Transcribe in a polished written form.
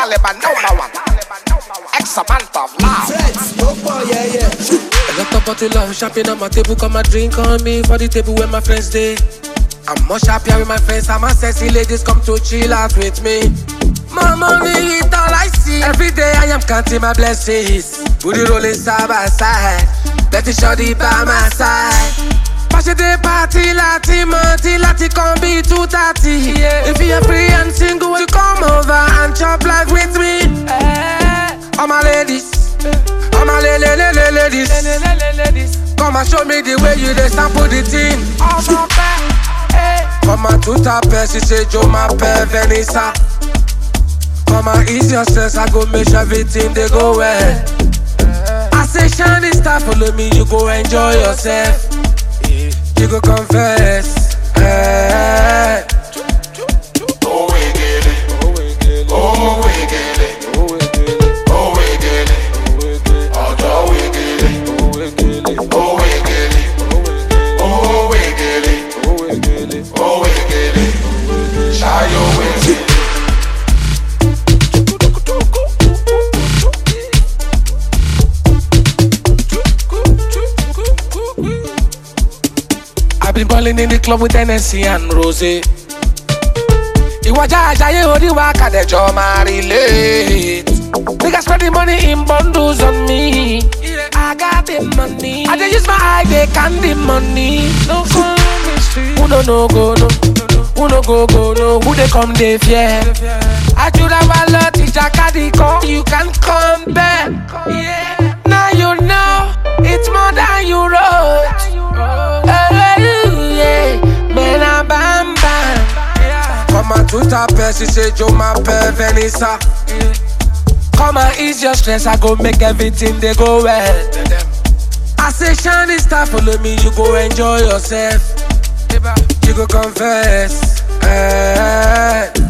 Taliban #1. Ex-amount of love. I got a bottle of champagne on my table, come and drink on me for the table where my friends stay. I'm much happier with my friends, and my sexy ladies come to chill out with me. My money is all I see. Every day I am counting my blessings. Booty rolling side by side. Betty shorty by my side. Party day party, lati come be 2:30. Yeah. If you're free and single, you come over and chop life with me. All my ladies, all my ladies, come and show me the way you dey sample the thing. Come and to tap, she say Joe my pay Venisa. Come and ease your stress, I go make sure everything they go well. I say shiny star, follow me, you go enjoy yourself. You go confess. Oh wiggle, oh wiggle, oh wiggle, oh wiggle, oh wiggle, oh wiggle, oh wiggle, oh wiggle, oh wiggle, shy your wiggle. I've been balling in the club with NSC and Rosé. Iwaja ajaye odiwa kadejo ma relate. Niggas spend the money in bundles on me. I got the money. I just use my eye, they can the money. No chemistry. Who no go no? Who no go no? Who they come they fear? I should have a lot of Jakadi call. You can come back. Yeah. Now you know it's more than you wrote. Man, I'm bam bam. Come and to tap, she say Joe my pay Venisa. Come and ease your stress, I go make everything they go well. I say shiny star, follow me, you go enjoy yourself. You go confess.